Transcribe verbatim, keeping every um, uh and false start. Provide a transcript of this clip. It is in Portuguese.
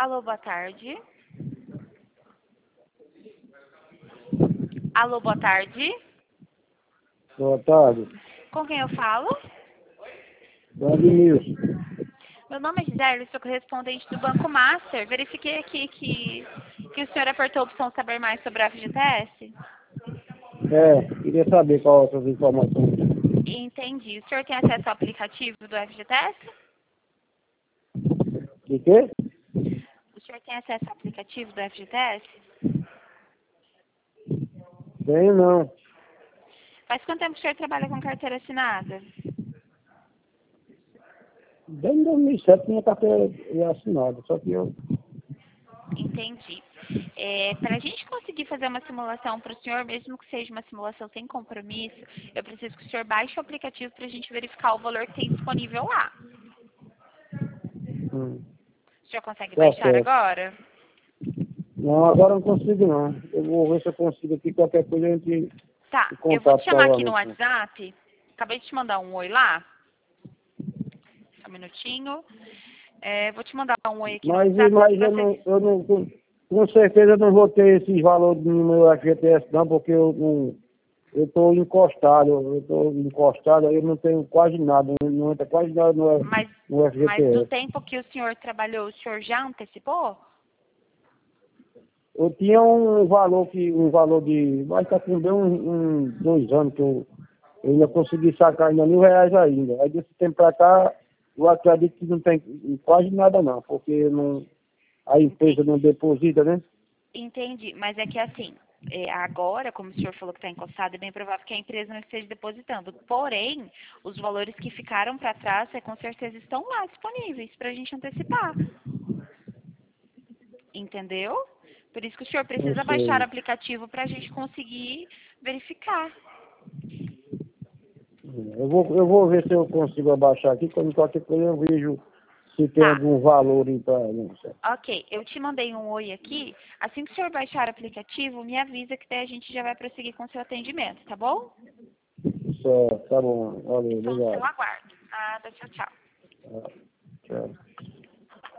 Alô, boa tarde. Alô, boa tarde. Boa tarde. Com quem eu falo? Admilson. Meu nome é Gisele, sou correspondente do Banco Master. Verifiquei aqui que, que o senhor apertou a opção saber mais sobre a F G T S. É, queria saber qual essas informações. Entendi. O senhor tem acesso ao aplicativo do F G T S? De quê? O senhor tem acesso ao aplicativo do F G T S? Tenho não. Faz quanto tempo que o senhor trabalha com carteira assinada? Desde dois mil e sete minha carteira é assinada, só que eu... Entendi. É, para a gente conseguir fazer uma simulação para o senhor, mesmo que seja uma simulação sem compromisso, eu preciso que o senhor baixe o aplicativo para a gente verificar o valor que tem disponível lá. Hum, O senhor consegue tá baixar certo. agora? Não, agora não consigo não. Eu vou ver se eu consigo aqui, qualquer coisa a gente Tá, em eu vou te contato chamar aqui no novamente. Né? WhatsApp. Acabei de te mandar um oi lá. Só um minutinho. É, vou te mandar um oi aqui no Mas, WhatsApp. Se mas eu você... não, eu não, com, com certeza eu não vou ter esses valores no meu F G T S não, porque eu não, eu estou encostado, eu estou encostado, aí eu não tenho quase nada, não entra quase nada no, Mas, no mas do F G T S. tempo que o senhor trabalhou, o senhor já antecipou? Eu tinha um valor que, um valor de, vai estar com bem uns um, dois anos que eu, eu ainda consegui sacar ainda mil reais ainda. Aí desse tempo pra cá, eu acredito que não tem quase nada não, porque não, a empresa não deposita, né? Entendi, mas é que assim, é, agora, como o senhor falou que está encostado, é bem provável que a empresa não esteja depositando. Porém, os valores que ficaram para trás, é, com certeza estão lá disponíveis para a gente antecipar. Entendeu? Por isso que o senhor Não precisa baixar o sei. aplicativo para a gente conseguir verificar. Eu vou, eu vou ver se eu consigo abaixar aqui, quando qualquer coisa eu vejo se tem Tá, algum valor aí para não sei. ok. Eu te mandei um oi aqui. Assim que o senhor baixar o aplicativo, me avisa que daí a gente já vai prosseguir com o seu atendimento, tá bom? Certo, tá bom, valeu, Estou no seu obrigado. aguardo. Nada, tchau, tchau. Tá, tchau.